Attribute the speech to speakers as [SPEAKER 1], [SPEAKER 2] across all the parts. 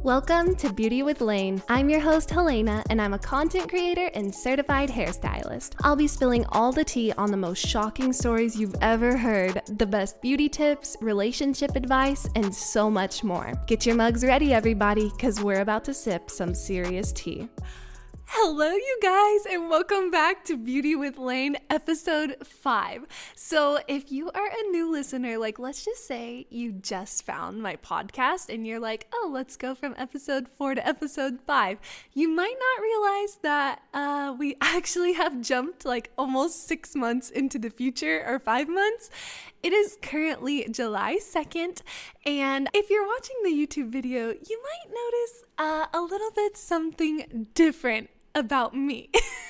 [SPEAKER 1] Welcome to Beauty with Lane. I'm your host, Helena, and I'm a content creator and certified hairstylist. I'll be spilling all the tea on the most shocking stories you've ever heard, the best beauty tips, relationship advice, and so much more. Get your mugs ready, everybody, because we're about to sip some serious tea. Hello, you guys, and welcome back to Beauty with Lane, episode 5. So if you are a new listener, let's just say you just found my podcast and you're like, oh, let's go from episode 4 to episode 5. You might not realize that we actually have jumped almost 6 months into the future, or 5 months. It is currently July 2nd, and if you're watching the YouTube video, you might notice a little bit something different about me.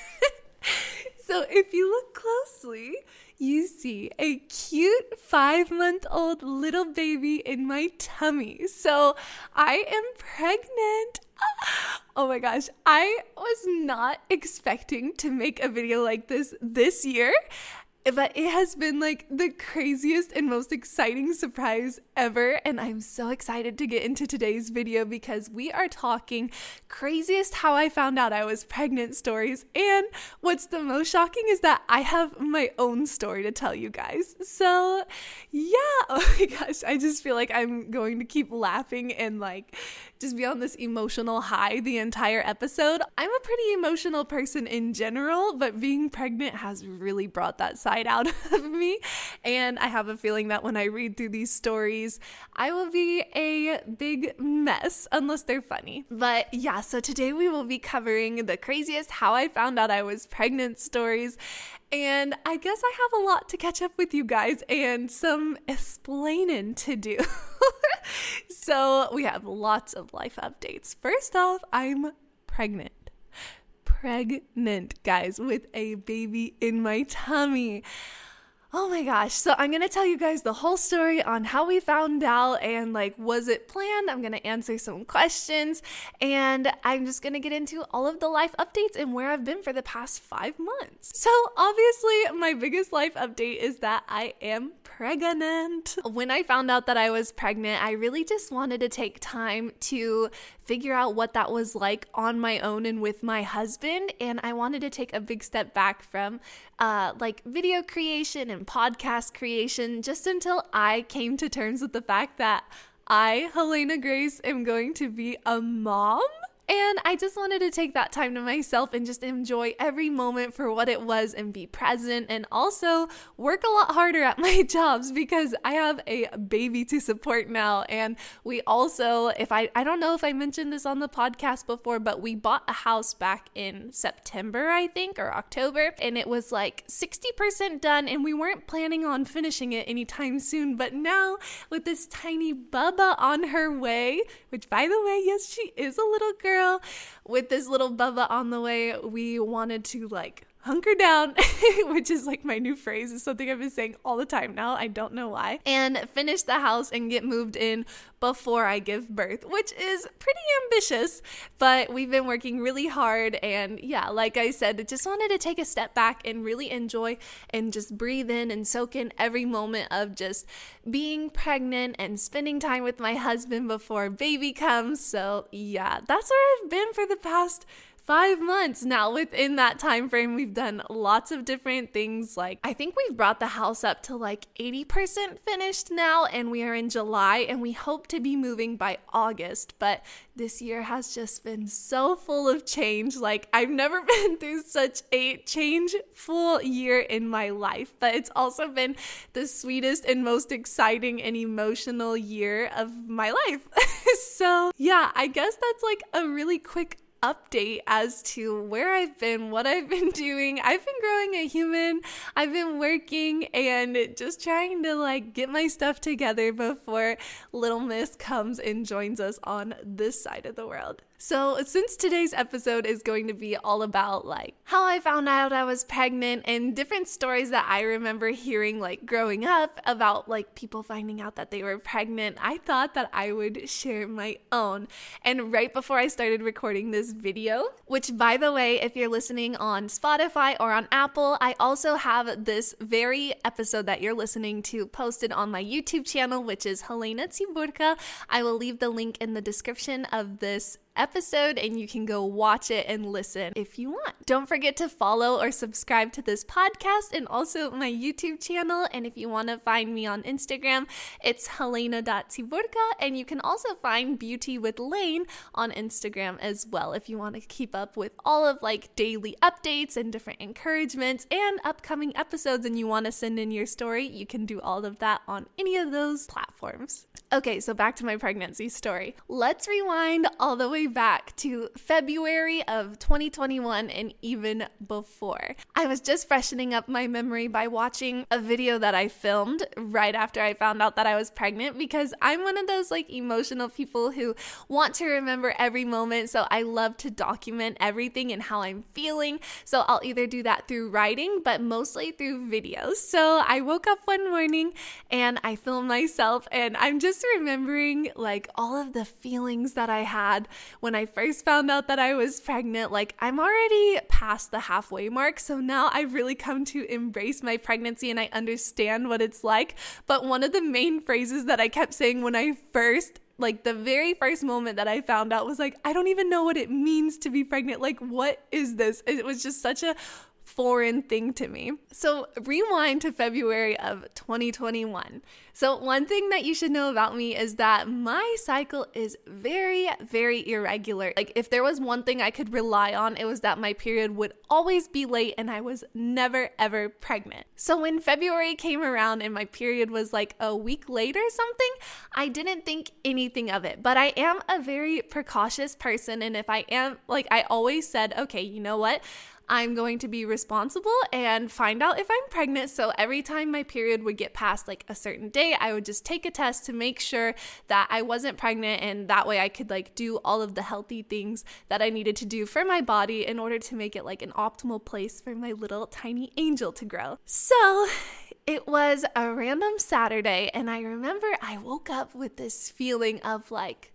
[SPEAKER 1] So if you look closely, you see a cute 5-month-old little baby in my tummy. So I am pregnant. Oh my gosh, I was not expecting to make a video like this year. But it has been the craziest and most exciting surprise ever. And I'm so excited to get into today's video because we are talking craziest how I found out I was pregnant stories. And what's the most shocking is that I have my own story to tell you guys. So yeah, oh my gosh, I just feel like I'm going to keep laughing and just be on this emotional high the entire episode. I'm a pretty emotional person in general, but being pregnant has really brought that side out of me, and I have a feeling that when I read through these stories, I will be a big mess unless they're funny. But yeah, so today we will be covering the craziest how I found out I was pregnant stories, and I guess I have a lot to catch up with you guys and some explaining to do. So we have lots of life updates. First off, I'm pregnant, guys, with a baby in my tummy. Oh my gosh. So I'm going to tell you guys the whole story on how we found out and was it planned? I'm going to answer some questions, and I'm just going to get into all of the life updates and where I've been for the past 5 months. So obviously my biggest life update is that I am pregnant. When I found out that I was pregnant, I really just wanted to take time to figure out what that was like on my own and with my husband. And I wanted to take a big step back from video creation and podcast creation just until I came to terms with the fact that I, Helena Grace, am going to be a mom. And I just wanted to take that time to myself and just enjoy every moment for what it was and be present, and also work a lot harder at my jobs because I have a baby to support now. And we also, I don't know if I mentioned this on the podcast before, but we bought a house back in September, I think, or October, and it was 60% done, and we weren't planning on finishing it anytime soon. But now with this tiny Bubba on her way, which by the way, yes, she is a little girl, with this little Bubba on the way, we wanted to hunker down, which is my new phrase. Is something I've been saying all the time now. I don't know why. And finish the house and get moved in before I give birth, which is pretty ambitious, but we've been working really hard. And yeah, like I said, I just wanted to take a step back and really enjoy and just breathe in and soak in every moment of just being pregnant and spending time with my husband before baby comes. So yeah, that's where I've been for the past 5 months. Now, within that time frame, we've done lots of different things. I think we've brought the house up to 80% finished now, and we are in July, and we hope to be moving by August. But this year has just been so full of change. I've never been through such a changeful year in my life, but it's also been the sweetest and most exciting and emotional year of my life. So yeah, I guess that's a really quick update as to where I've been, what I've been doing. I've been growing a human. I've been working and just trying to get my stuff together before little miss comes and joins us on this side of the world. So since today's episode is going to be all about how I found out I was pregnant and different stories that I remember hearing growing up about people finding out that they were pregnant, I thought that I would share my own. And right before I started recording this video, which, by the way, if you're listening on Spotify or on Apple, I also have this very episode that you're listening to posted on my YouTube channel, which is Helena Tiburca. I will leave the link in the description of this episode and you can go watch it and listen if you want. Don't forget to follow or subscribe to this podcast and also my YouTube channel. And if you want to find me on Instagram, it's helena.tiburca, and you can also find Beauty with Lane on Instagram as well if you want to keep up with all of like daily updates and different encouragements and upcoming episodes, and you want to send in your story, you can do all of that on any of those platforms. Okay, so back to my pregnancy story. Let's rewind all the way back to February of 2021 and even before. I was just freshening up my memory by watching a video that I filmed right after I found out that I was pregnant, because I'm one of those like emotional people who want to remember every moment. So I love to document everything and how I'm feeling. So I'll either do that through writing, but mostly through videos. So I woke up one morning and I filmed myself, and I'm just remembering like all of the feelings that I had when I first found out that I was pregnant. Like, I'm already past the halfway mark, so now I've really come to embrace my pregnancy and I understand what it's like. But one of the main phrases that I kept saying when I first, like the very first moment that I found out, was like, I don't even know what it means to be pregnant. Like, what is this? It was just such a foreign thing to me. So rewind to February of 2021. So one thing that you should know about me is that my cycle is very, very irregular. Like, if there was one thing I could rely on, it was that my period would always be late and I was never ever pregnant. So when February came around and my period was like a week late or something, I didn't think anything of it. But I am a very precautious person, and if I am, like, I always said, okay, you know what? I'm going to be responsible and find out if I'm pregnant. So every time my period would get past like a certain day, I would just take a test to make sure that I wasn't pregnant, and that way I could like do all of the healthy things that I needed to do for my body in order to make it like an optimal place for my little tiny angel to grow. So it was a random Saturday, and I remember I woke up with this feeling of like,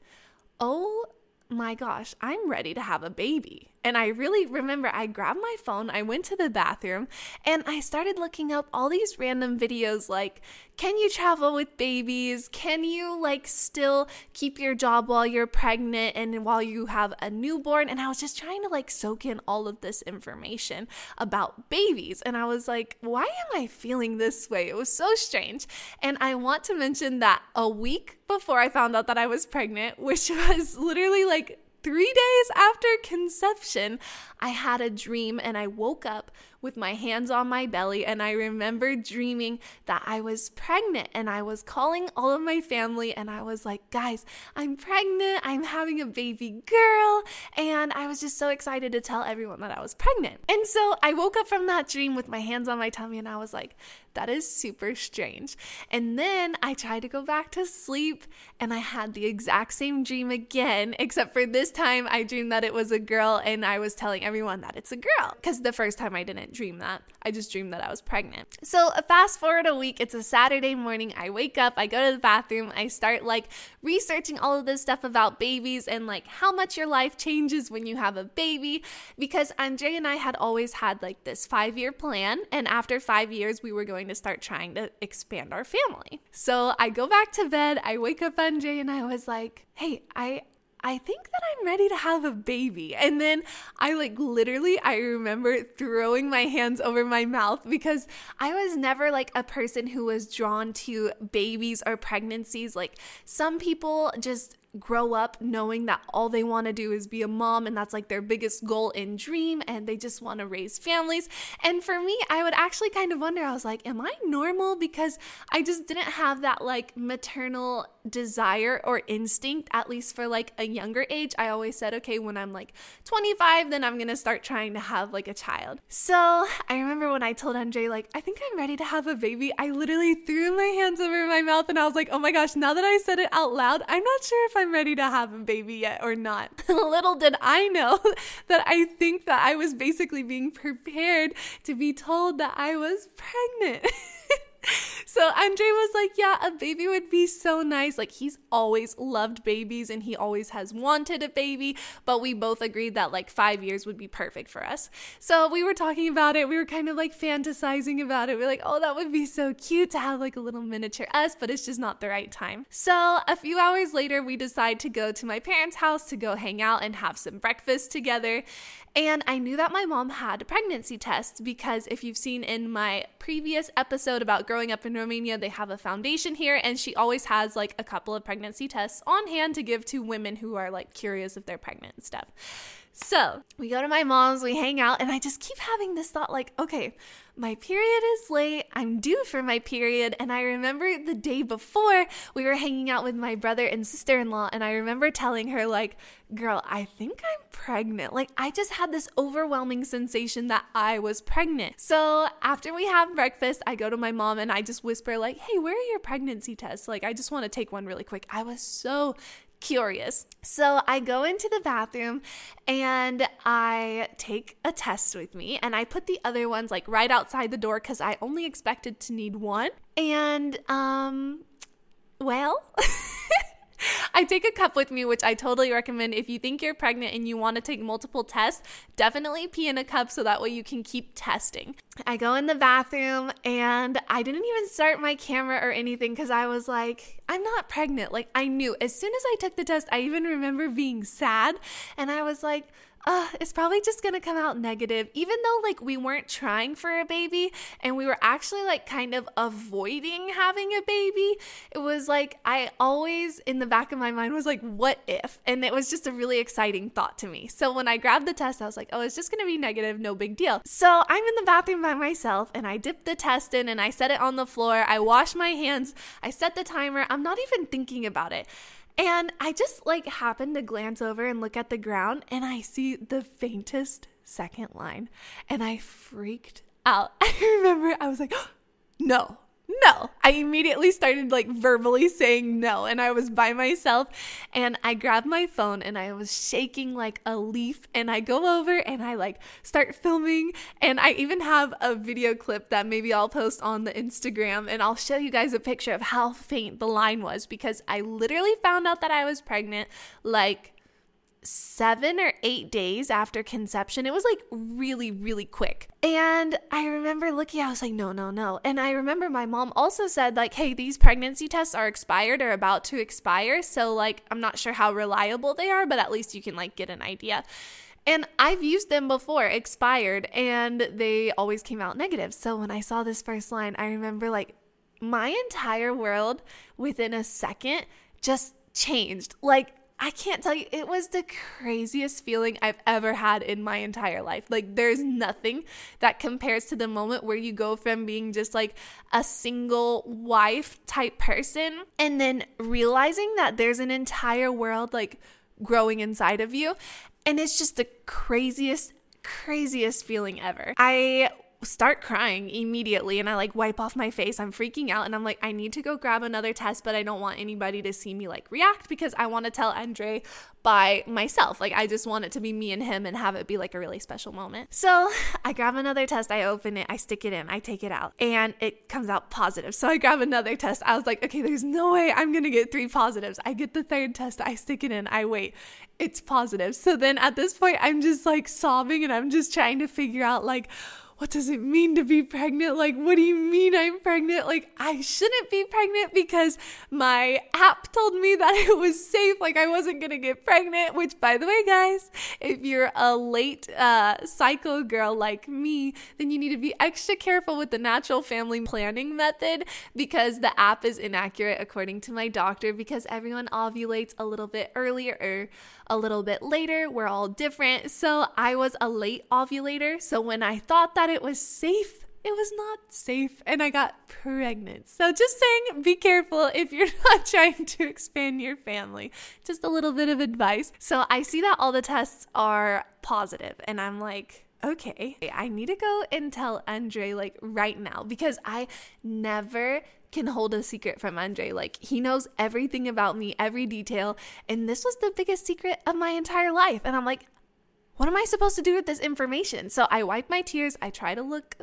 [SPEAKER 1] oh my gosh, I'm ready to have a baby. And I really remember I grabbed my phone, I went to the bathroom, and I started looking up all these random videos like, can you travel with babies? Can you like still keep your job while you're pregnant and while you have a newborn? And I was just trying to like soak in all of this information about babies. And I was like, why am I feeling this way? It was so strange. And I want to mention that a week before I found out that I was pregnant, which was literally like 3 days after conception, I had a dream, and I woke up with my hands on my belly, and I remember dreaming that I was pregnant, and I was calling all of my family, and I was like, guys, I'm pregnant, I'm having a baby girl, and I was just so excited to tell everyone that I was pregnant. And so I woke up from that dream with my hands on my tummy, and I was like, that is super strange. And then I tried to go back to sleep, and I had the exact same dream again, except for this time I dreamed that it was a girl, and I was telling everyone that it's a girl, because the first time I didn't dream that. I just dreamed that I was pregnant. So fast forward a week, it's a Saturday morning, I wake up, I go to the bathroom, I start like researching all of this stuff about babies and like how much your life changes when you have a baby, because Andre and I had always had like this 5-year plan, and after 5 years we were going to start trying to expand our family. So I go back to bed, I wake up Andre, and I was like, hey, I think that I'm ready to have a baby. And then I remember throwing my hands over my mouth, because I was never like a person who was drawn to babies or pregnancies. Like, some people just grow up knowing that all they want to do is be a mom, and that's like their biggest goal and dream, and they just want to raise families. And for me, I would actually kind of wonder, I was like, am I normal? Because I just didn't have that like maternal desire or instinct, at least for like a younger age. I always said, okay, when I'm like 25, then I'm gonna start trying to have like a child. So I remember when I told Andre, like, I think I'm ready to have a baby, I literally threw my hands over my mouth, and I was like, oh my gosh, now that I said it out loud, I'm not sure if I'm ready to have a baby yet or not. Little did I know that I think that I was basically being prepared to be told that I was pregnant. So Andre was like, yeah, a baby would be so nice. Like, he's always loved babies and he always has wanted a baby, but we both agreed that like 5 years would be perfect for us. So we were talking about it. We were kind of like fantasizing about it. We're like, oh, that would be so cute to have like a little miniature us, but it's just not the right time. So a few hours later, we decide to go to my parents' house to go hang out and have some breakfast together. And I knew that my mom had pregnancy tests because if you've seen in my previous episode about growing up in Romania, they have a foundation here and she always has like a couple of pregnancy tests on hand to give to women who are like curious if they're pregnant and stuff. So we go to my mom's, we hang out, and I just keep having this thought like, okay, my period is late, I'm due for my period. And I remember the day before we were hanging out with my brother and sister-in-law, and I remember telling her like, girl, I think I'm pregnant. Like, I just had this overwhelming sensation that I was pregnant. So after we have breakfast, I go to my mom and I just whisper like, hey, where are your pregnancy tests? Like, I just want to take one really quick. I was so curious. So I go into the bathroom and I take a test with me and I put the other ones like right outside the door because I only expected to need one. And well, I take a cup with me, which I totally recommend. If you think you're pregnant and you want to take multiple tests, definitely pee in a cup so that way you can keep testing. I go in the bathroom and I didn't even start my camera or anything because I was like, I'm not pregnant. Like, I knew as soon as I took the test, I even remember being sad and I was like, it's probably just gonna come out negative, even though like we weren't trying for a baby and we were actually like kind of avoiding having a baby. It was like I always in the back of my mind was like, what if? And it was just a really exciting thought to me. So when I grabbed the test, I was like, oh, it's just gonna be negative, no big deal. So I'm in the bathroom by myself and I dip the test in and I set it on the floor. I wash my hands, I set the timer. I'm not even thinking about it. And I just like happened to glance over and look at the ground and I see the faintest second line and I freaked out. I remember I was like, oh, no. I immediately started like verbally saying no and I was by myself and I grabbed my phone and I was shaking like a leaf and I go over and I like start filming and I even have a video clip that maybe I'll post on the Instagram and I'll show you guys a picture of how faint the line was because I literally found out that I was pregnant like 7 or 8 days after conception. It was like really, really quick. And I remember looking, I was like, no. And I remember my mom also said like, hey, these pregnancy tests are expired or about to expire. So like, I'm not sure how reliable they are, but at least you can like get an idea. And I've used them before, expired, and they always came out negative. So when I saw this first line, I remember like my entire world within a second just changed. Like, I can't tell you, it was the craziest feeling I've ever had in my entire life. Like, there's nothing that compares to the moment where you go from being just like a single wife type person and then realizing that there's an entire world like growing inside of you. And it's just the craziest feeling ever. I start crying immediately and I like wipe off my face. I'm freaking out and I'm like, I need to go grab another test, but I don't want anybody to see me like react because I want to tell Andre by myself. Like, I just want it to be me and him and have it be like a really special moment. So I grab another test, I open it, I stick it in, I take it out and it comes out positive. So I grab another test. I was like, okay, there's no way I'm going to get 3 positives. I get the third test, I stick it in, I wait. It's positive. So then at this point, I'm just like sobbing and I'm just trying to figure out like, what does it mean to be pregnant? Like, what do you mean I'm pregnant? Like, I shouldn't be pregnant because my app told me that it was safe. Like, I wasn't going to get pregnant, which, by the way, guys, if you're a late cycle girl like me, then you need to be extra careful with the natural family planning method because the app is inaccurate according to my doctor because everyone ovulates a little bit earlier or a little bit later. We're all different. So I was a late ovulator. So when I thought that it was safe, it was not safe and I got pregnant. So just saying, be careful if you're not trying to expand your family. Just a little bit of advice. So I see that all the tests are positive and I'm like, okay, I need to go and tell Andre like right now because I never can hold a secret from Andre. Like, he knows everything about me, every detail. And this was the biggest secret of my entire life. And I'm like, what am I supposed to do with this information? So I wipe my tears. I try to look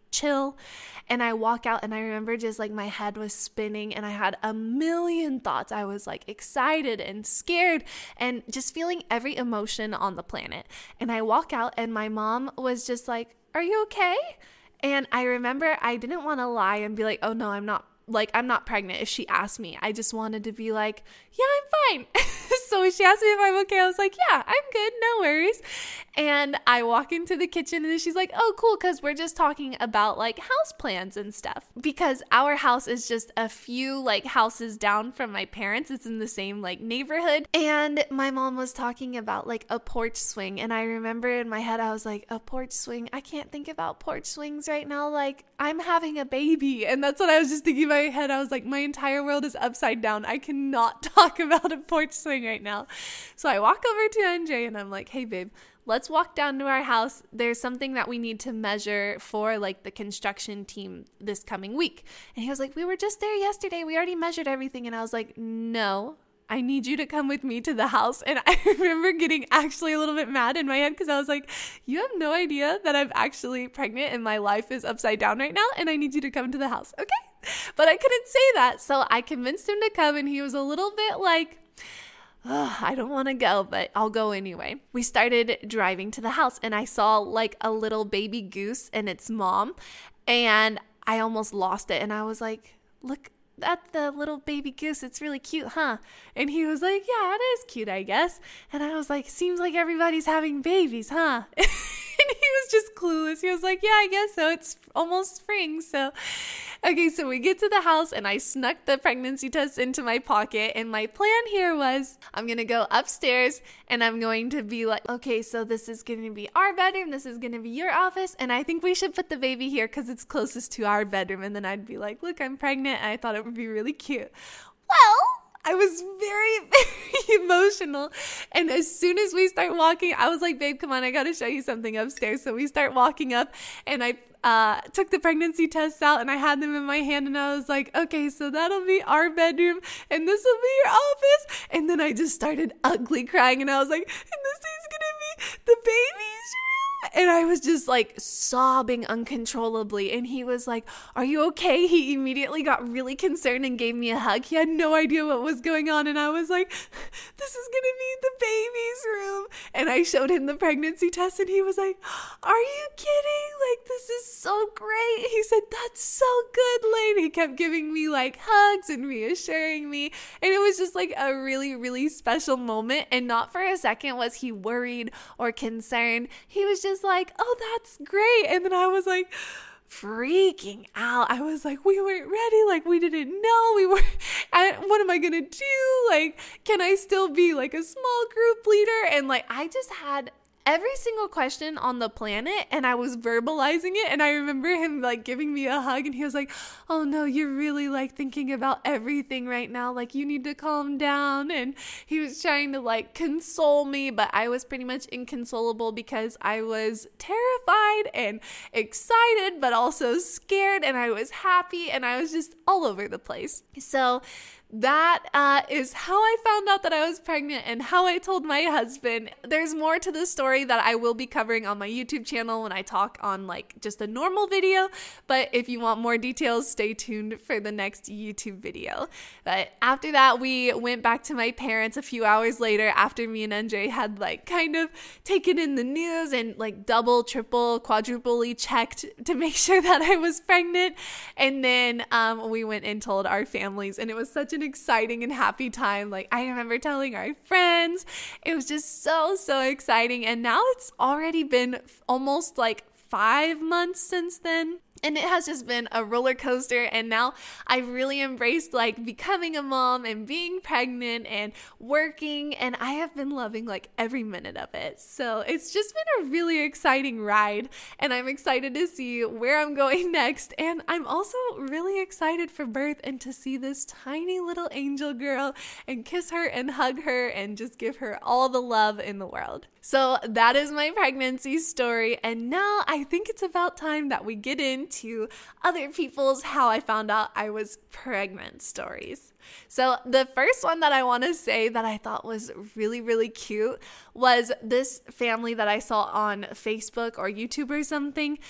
[SPEAKER 1] chill. And I walk out and I remember just like my head was spinning and I had a million thoughts. I was like excited and scared and just feeling every emotion on the planet. And I walk out and my mom was just like, "Are you okay?" And I remember I didn't want to lie and be like, "Oh no, I'm not pregnant," if she asked me. I just wanted to be like, "Yeah, I'm fine." So when she asked me if I'm okay, I was like, "Yeah, I'm good, no worries." And I walk into the kitchen and she's like, "Oh, cool," because we're just talking about like house plans and stuff. Because our house is just a few like houses down from my parents. It's in the same like neighborhood. And my mom was talking about like a porch swing. And I remember in my head, I was like, a porch swing? I can't think about porch swings right now. Like, I'm having a baby. And that's what I was just thinking in my head. I was like, my entire world is upside down. I cannot talk about a porch swing right now. So I walk over to NJ and I'm like, "Hey babe, let's walk down to our house. There's something that we need to measure for like the construction team this coming week." And he was like, "We were just there yesterday. We already measured everything." And I was like, "No, I need you to come with me to the house." And I remember getting actually a little bit mad in my head because I was like, "You have no idea that I'm actually pregnant and my life is upside down right now, and I need you to come to the house, okay?" But I couldn't say that, so I convinced him to come, and he was a little bit like, "I don't want to go, but I'll go anyway." We started driving to the house, and I saw like a little baby goose and its mom, and I almost lost it. And I was like, "Look at the little baby goose. It's really cute, huh?" And he was like, "Yeah, it is cute, I guess." And I was like, "Seems like everybody's having babies, huh?" And he was just clueless. He was like, "Yeah, I guess so. It's almost spring." So, okay, so we get to the house and I snuck the pregnancy test into my pocket. And my plan here was I'm going to go upstairs and I'm going to be like, "Okay, so this is going to be our bedroom. This is going to be your office. And I think we should put the baby here because it's closest to our bedroom." And then I'd be like, "Look, I'm pregnant." And I thought it would be really cute. Well, I was very, very emotional. And as soon as we start walking, I was like, "Babe, come on, I got to show you something upstairs." So we start walking up and I took the pregnancy tests out and I had them in my hand and I was like, "Okay, so that'll be our bedroom and this will be your office." And then I just started ugly crying and I was like, "And this is going to be the baby's room." And I was just like sobbing uncontrollably. And he was like, "Are you okay?" He immediately got really concerned and gave me a hug. He had no idea what was going on. And I was like, "This is going to be the baby's room." And I showed him the pregnancy test and he was like, "Are you kidding? Like, this is so great." He said, "That's so good, Lane." He kept giving me like hugs and reassuring me. And it was just like a really, really special moment. And not for a second was he worried or concerned. He was just like, "Oh, that's great." And then I was like freaking out. I was like, "We weren't ready. Like, we didn't know we were. What am I going to do? Like, can I still be like a small group leader?" And like, I just had every single question on the planet and I was verbalizing it. And I remember him like giving me a hug and he was like, "Oh no, you're really like thinking about everything right now. Like, you need to calm down." And he was trying to like console me, but I was pretty much inconsolable because I was terrified and excited, but also scared, and I was happy and I was just all over the place. So that is how I found out that I was pregnant and how I told my husband. There's more to the story that I will be covering on my YouTube channel when I talk on like just a normal video. But if you want more details, stay tuned for the next YouTube video. But after that, we went back to my parents a few hours later after me and NJ had like kind of taken in the news and like double, triple, quadruply checked to make sure that I was pregnant. And then we went and told our families, and it was such an exciting and happy time. Like, I remember telling our friends. It was just so exciting. And now it's already been almost like 5 months since then. And it has just been a roller coaster. And now I've really embraced like becoming a mom and being pregnant and working. And I have been loving like every minute of it. So it's just been a really exciting ride. And I'm excited to see where I'm going next. And I'm also really excited for birth and to see this tiny little angel girl and kiss her and hug her and just give her all the love in the world. So that is my pregnancy story. And now I think it's about time that we get into other people's how I found out I was pregnant stories. So the first one that I want to say that I thought was really, really cute was this family that I saw on Facebook or YouTube or something.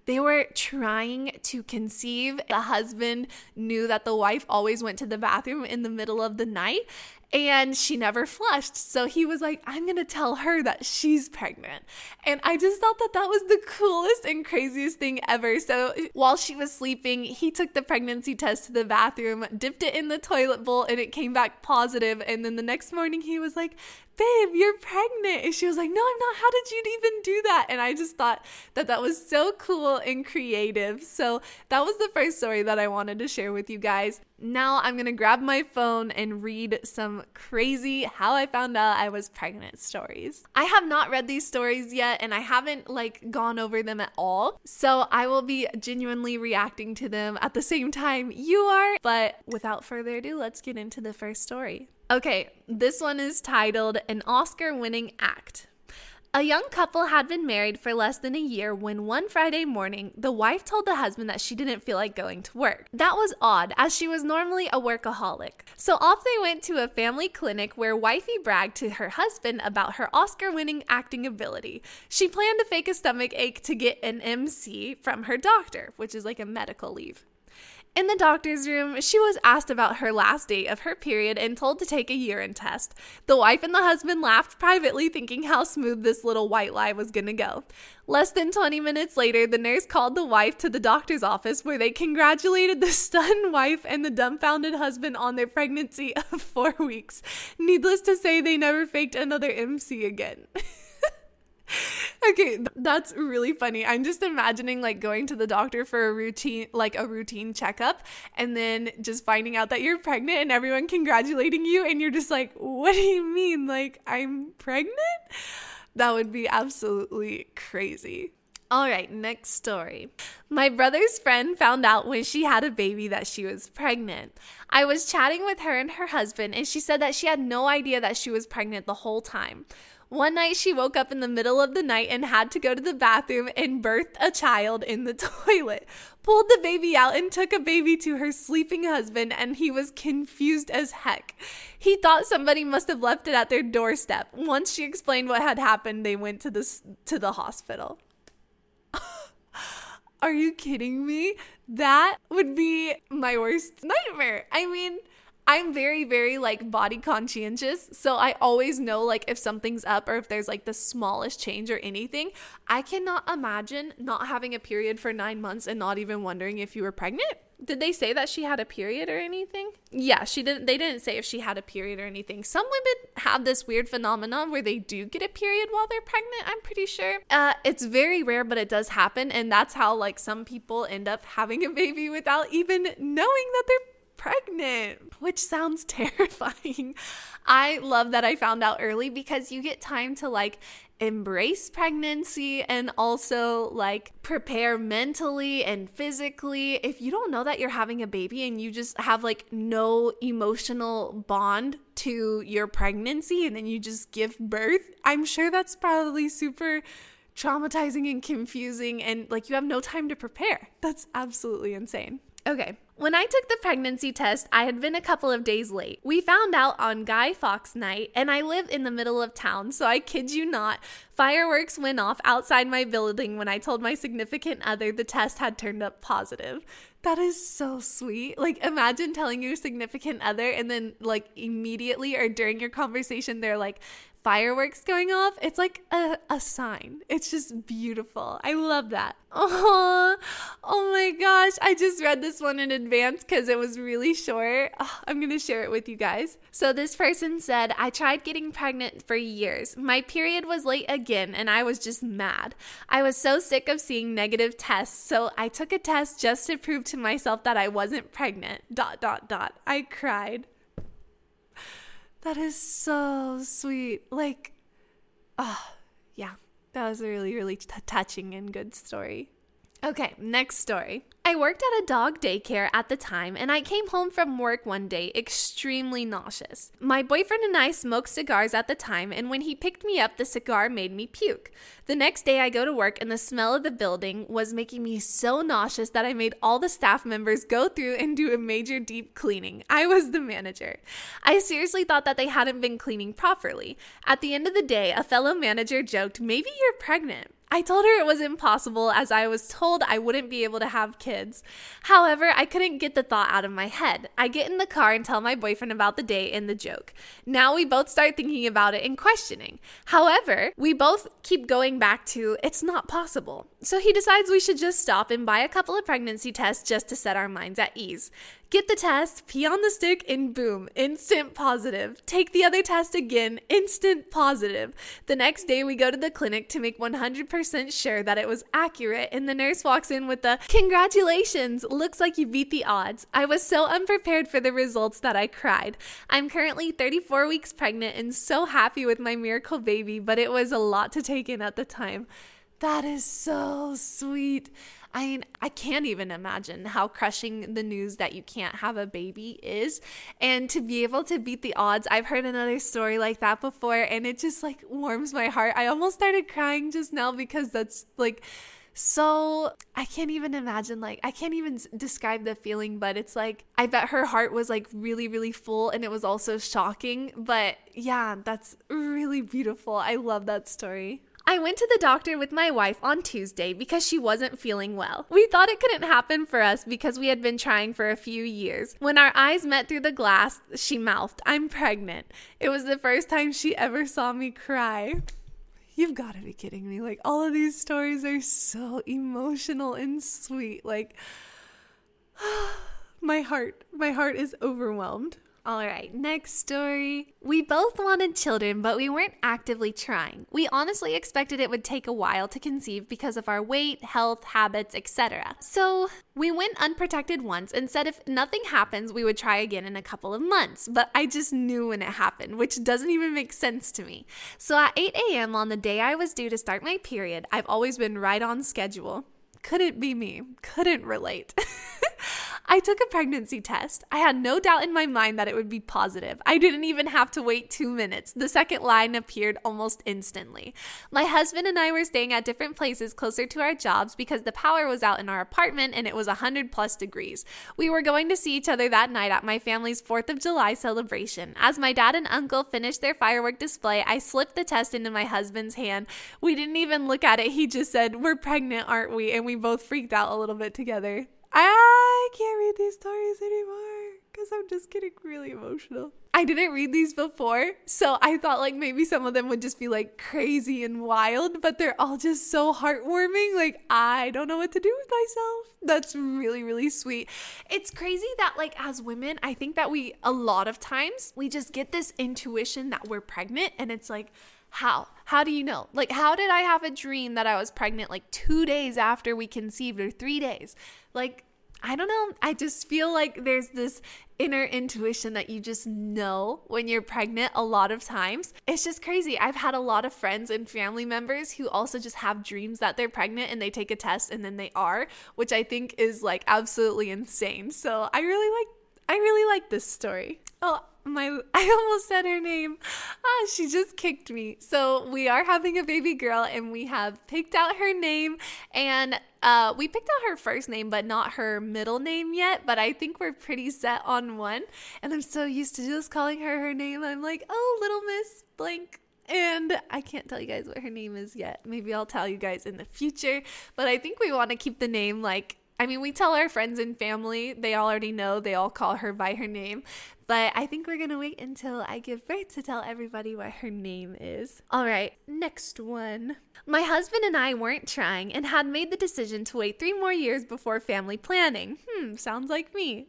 [SPEAKER 1] They were trying to conceive. The husband knew that the wife always went to the bathroom in the middle of the night and she never flushed. So he was like, I'm going to tell her that she's pregnant. And I just thought that that was the coolest and craziest thing ever. So while she was sleeping, he took the pregnancy test to the bathroom, dipped it in the toilet bowl, and it came back positive. And then the next morning he was like, babe, you're pregnant. And she was like, no, I'm not. How did you even do that? And I just thought that that was so cool and creative. So that was the first story that I wanted to share with you guys. Now I'm going to grab my phone and read some crazy how I found out I was pregnant stories. I have not read these stories yet and I haven't gone over them at all. So I will be genuinely reacting to them at the same time you are. But without further ado, let's get into the first story. Okay, this one is titled An Oscar-Winning Act. A young couple had been married for less than a year when one Friday morning, the wife told the husband that she didn't feel like going to work. That was odd, as she was normally a workaholic. So off they went to a family clinic where wifey bragged to her husband about her Oscar-winning acting ability. She planned to fake a stomach ache to get an MC from her doctor, which is like a medical leave. In the doctor's room, she was asked about her last date of her period and told to take a urine test. The wife and the husband laughed privately, thinking how smooth this little white lie was going to go. Less than 20 minutes later, the nurse called the wife to the doctor's office where they congratulated the stunned wife and the dumbfounded husband on their pregnancy of 4 weeks. Needless to say, they never faked another MC again. Okay, that's really funny. I'm just imagining going to the doctor for a routine checkup and then just finding out that you're pregnant and everyone congratulating you and you're just like, what do you mean? I'm pregnant? That would be absolutely crazy. All right, next story. My brother's friend found out when she had a baby that she was pregnant. I was chatting with her and her husband and she said that she had no idea that she was pregnant the whole time. One night she woke up in the middle of the night and had to go to the bathroom and birthed a child in the toilet, pulled the baby out and took a baby to her sleeping husband, and he was confused as heck. He thought somebody must have left it at their doorstep. Once she explained what had happened, they went to the hospital. Are you kidding me? That would be my worst nightmare. I mean, I'm very, very body conscientious. So I always know if something's up or if there's the smallest change or anything. I cannot imagine not having a period for 9 months and not even wondering if you were pregnant. Did they say that she had a period or anything? Yeah, they didn't say if she had a period or anything. Some women have this weird phenomenon where they do get a period while they're pregnant, I'm pretty sure. It's very rare, but it does happen. And that's how some people end up having a baby without even knowing that they're pregnant, which sounds terrifying. I love that I found out early because you get time to embrace pregnancy and also prepare mentally and physically. If you don't know that you're having a baby and you just have no emotional bond to your pregnancy and then you just give birth, I'm sure that's probably super traumatizing and confusing and you have no time to prepare. That's absolutely insane. Okay. When I took the pregnancy test, I had been a couple of days late. We found out on Guy Fawkes night, and I live in the middle of town, so I kid you not, fireworks went off outside my building when I told my significant other the test had turned up positive. That is so sweet. Imagine telling your significant other and then immediately or during your conversation, they're fireworks going off. It's a sign. It's just beautiful. I love that. Oh my gosh. I just read this one in advance because it was really short. I'm going to share it with you guys. So this person said, I tried getting pregnant for years. My period was late again and I was just mad. I was so sick of seeing negative tests. So I took a test just to prove to myself that I wasn't pregnant. ... I cried. That is so sweet. Yeah, that was a really, really touching and good story. Okay, next story. I worked at a dog daycare at the time, and I came home from work one day extremely nauseous. My boyfriend and I smoked cigars at the time, and when he picked me up, the cigar made me puke. The next day, I go to work, and the smell of the building was making me so nauseous that I made all the staff members go through and do a major deep cleaning. I was the manager. I seriously thought that they hadn't been cleaning properly. At the end of the day, a fellow manager joked, "Maybe you're pregnant." I told her it was impossible as I was told I wouldn't be able to have kids. However, I couldn't get the thought out of my head. I get in the car and tell my boyfriend about the date and the joke. Now we both start thinking about it and questioning. However, we both keep going back to it's not possible. So he decides we should just stop and buy a couple of pregnancy tests just to set our minds at ease. Get the test, pee on the stick, and boom, instant positive. Take the other test again, instant positive. The next day we go to the clinic to make 100% sure that it was accurate, and the nurse walks in with the, "Congratulations, looks like you beat the odds." I was so unprepared for the results that I cried. I'm currently 34 weeks pregnant and so happy with my miracle baby, but it was a lot to take in at the time. That is so sweet. I mean, I can't even imagine how crushing the news that you can't have a baby is. And to be able to beat the odds, I've heard another story like that before, and it just like warms my heart. I almost started crying just now because that's like so, I can't even imagine, like, I can't even describe the feeling, but it's like, I bet her heart was like really, really full, and it was also shocking. But yeah, that's really beautiful. I love that story. I went to the doctor with my wife on Tuesday because she wasn't feeling well. We thought it couldn't happen for us because we had been trying for a few years. When our eyes met through the glass, she mouthed, "I'm pregnant." It was the first time she ever saw me cry. You've got to be kidding me. Like, all of these stories are so emotional and sweet. Like, my heart is overwhelmed. All right, next story. We both wanted children, but we weren't actively trying. We honestly expected it would take a while to conceive because of our weight, health, habits, etc. So we went unprotected once and said if nothing happens, we would try again in a couple of months. But I just knew when it happened, which doesn't even make sense to me. So at 8 a.m. on the day I was due to start my period, I've always been right on schedule. Couldn't be me. Couldn't relate. I took a pregnancy test. I had no doubt in my mind that it would be positive. I didn't even have to wait 2 minutes. The second line appeared almost instantly. My husband and I were staying at different places closer to our jobs because the power was out in our apartment and it was 100+ degrees. We were going to see each other that night at my family's 4th of July celebration. As my dad and uncle finished their firework display, I slipped the test into my husband's hand. We didn't even look at it. He just said, "We're pregnant, aren't we?" And we both freaked out a little bit together. I can't read these stories anymore because I'm just getting really emotional. I didn't read these before, so I thought like maybe some of them would just be like crazy and wild, but they're all just so heartwarming. Like, I don't know what to do with myself. That's really, really sweet. It's crazy that like as women, I think that a lot of times we just get this intuition that we're pregnant, and it's like, How do you know? Like, how did I have a dream that I was pregnant like 2 days after we conceived, or 3 days? Like, I don't know. I just feel like there's this inner intuition that you just know when you're pregnant a lot of times. It's just crazy. I've had a lot of friends and family members who also just have dreams that they're pregnant and they take a test and then they are, which I think is like absolutely insane. So I really like this story. Oh, I almost said her name. She just kicked me. So we are having a baby girl and we have picked out her name, and we picked out her first name but not her middle name yet, but I think we're pretty set on one, and I'm so used to just calling her name. I'm like, "Oh, little Miss Blank." And I can't tell you guys what her name is yet. Maybe I'll tell you guys in the future, but I think we want to keep the name like, I mean, we tell our friends and family, they already know, they all call her by her name. But I think we're going to wait until I give birth to tell everybody what her name is. All right, next one. My husband and I weren't trying and had made the decision to wait 3 more years before family planning. Sounds like me.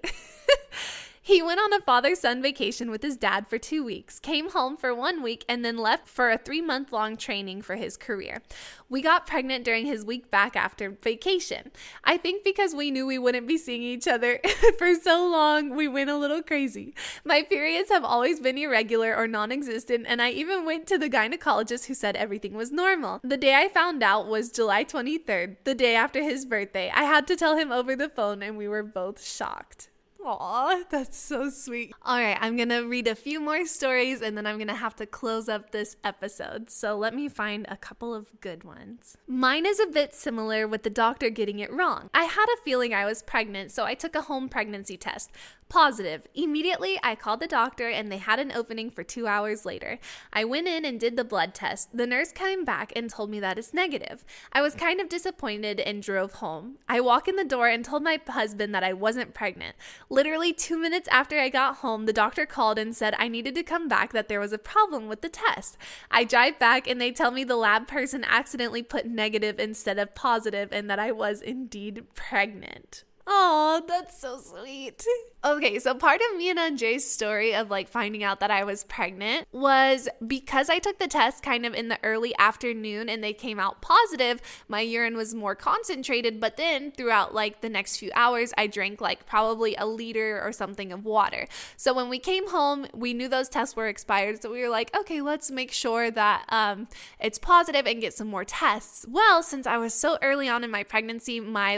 [SPEAKER 1] He went on a father-son vacation with his dad for 2 weeks, came home for 1 week, and then left for a 3-month-long training for his career. We got pregnant during his week back after vacation. I think because we knew we wouldn't be seeing each other for so long, we went a little crazy. My periods have always been irregular or non-existent, and I even went to the gynecologist who said everything was normal. The day I found out was July 23rd, the day after his birthday. I had to tell him over the phone, and we were both shocked. Aw, that's so sweet. All right, I'm going to read a few more stories and then I'm going to have to close up this episode. So let me find a couple of good ones. Mine is a bit similar with the doctor getting it wrong. I had a feeling I was pregnant, so I took a home pregnancy test. Positive. Immediately, I called the doctor and they had an opening for 2 hours later. I went in and did the blood test. The nurse came back and told me that it's negative. I was kind of disappointed and drove home. I walked in the door and told my husband that I wasn't pregnant. Literally 2 minutes after I got home, the doctor called and said I needed to come back, that there was a problem with the test. I drive back and they tell me the lab person accidentally put negative instead of positive and that I was indeed pregnant. Oh, that's so sweet. Okay, so part of me and Andre's story of like finding out that I was pregnant was because I took the test kind of in the early afternoon and they came out positive. My urine was more concentrated, but then throughout like the next few hours, I drank like probably a liter or something of water. So when we came home, we knew those tests were expired. So we were like, okay, let's make sure that it's positive and get some more tests. Well, since I was so early on in my pregnancy, my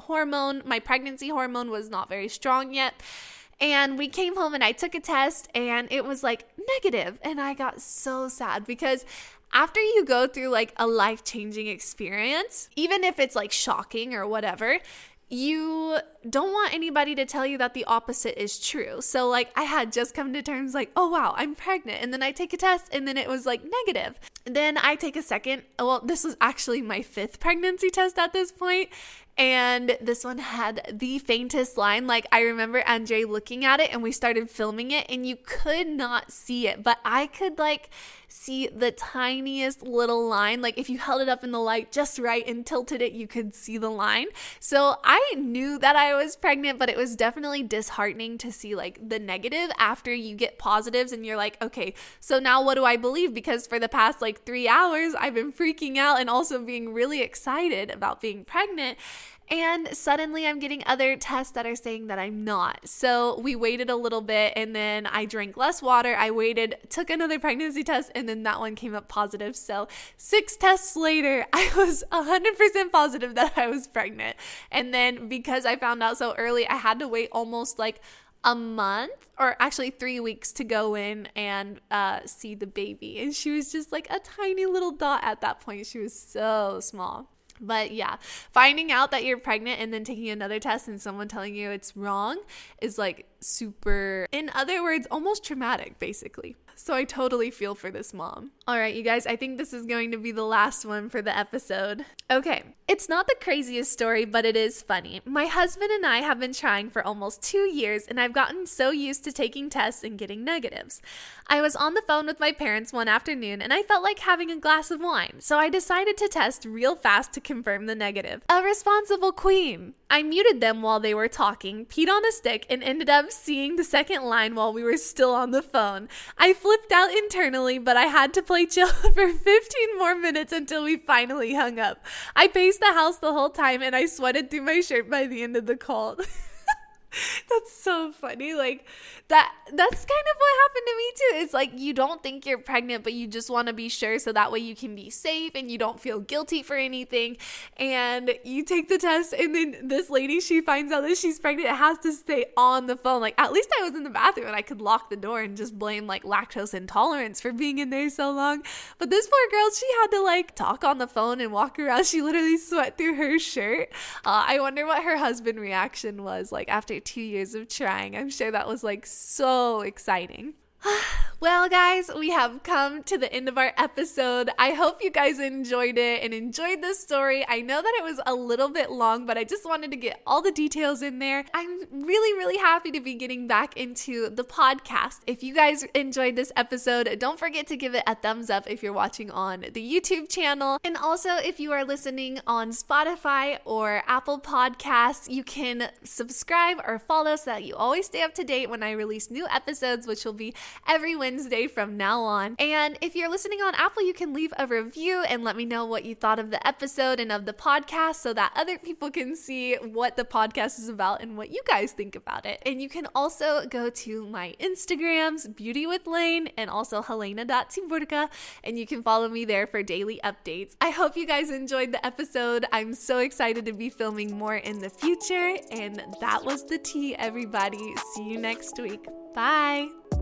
[SPEAKER 1] pregnancy hormone was not very strong yet. And we came home and I took a test and it was like negative. And I got so sad because after you go through like a life-changing experience, even if it's like shocking or whatever, you don't want anybody to tell you that the opposite is true. So like I had just come to terms like, oh wow, I'm pregnant. And then I take a test and then it was like negative. Then I take a second. Well, this was actually my 5th pregnancy test at this point. And this one had the faintest line. Like I remember Andre looking at it and we started filming it and you could not see it, but I could like see the tiniest little line. Like if you held it up in the light just right and tilted it, you could see the line. So I knew that I was pregnant, but it was definitely disheartening to see like the negative after you get positives and you're like, okay, so now what do I believe? Because for the past like 3 hours, I've been freaking out and also being really excited about being pregnant. And suddenly I'm getting other tests that are saying that I'm not. So we waited a little bit and then I drank less water. I waited, took another pregnancy test, and then that one came up positive. So 6 tests later, I was 100% positive that I was pregnant. And then because I found out so early, I had to wait almost like a month or actually 3 weeks to go in and see the baby. And she was just like a tiny little dot at that point. She was so small. But yeah, finding out that you're pregnant and then taking another test and someone telling you it's wrong is like super, in other words, almost traumatic, basically. So I totally feel for this mom. All right, you guys, I think this is going to be the last one for the episode. Okay, it's not the craziest story, but it is funny. My husband and I have been trying for almost 2 years, and I've gotten so used to taking tests and getting negatives. I was on the phone with my parents one afternoon, and I felt like having a glass of wine, so I decided to test real fast to confirm the negative. A responsible queen. I muted them while they were talking, peed on a stick, and ended up seeing the second line while we were still on the phone. I flipped out internally, but I had to play chill for 15 more minutes until we finally hung up. I paced the house the whole time and I sweated through my shirt by the end of the call. That's so funny. Like that's kind of what happened to me too. It's like you don't think you're pregnant, but you just want to be sure so that way you can be safe and you don't feel guilty for anything. And you take the test and then this lady, she finds out that she's pregnant, has to stay on the phone. Like at least I was in the bathroom and I could lock the door and just blame like lactose intolerance for being in there so long. But this poor girl, she had to like talk on the phone and walk around. She literally sweat through her shirt. I wonder what her husband's reaction was like after 2 years of trying. I'm sure that was like so exciting. Well, guys, we have come to the end of our episode. I hope you guys enjoyed it and enjoyed this story. I know that it was a little bit long, but I just wanted to get all the details in there. I'm really, really happy to be getting back into the podcast. If you guys enjoyed this episode, don't forget to give it a thumbs up if you're watching on the YouTube channel. And also, if you are listening on Spotify or Apple Podcasts, you can subscribe or follow so that you always stay up to date when I release new episodes, which will be every Wednesday from now on. And if you're listening on Apple, you can leave a review and let me know what you thought of the episode and of the podcast so that other people can see what the podcast is about and what you guys think about it. And you can also go to my Instagrams, Beauty with Lane, and also Helena.Tiburca, and you can follow me there for daily updates. I hope you guys enjoyed the episode. I'm so excited to be filming more in the future. And that was the tea, everybody. See you next week. Bye.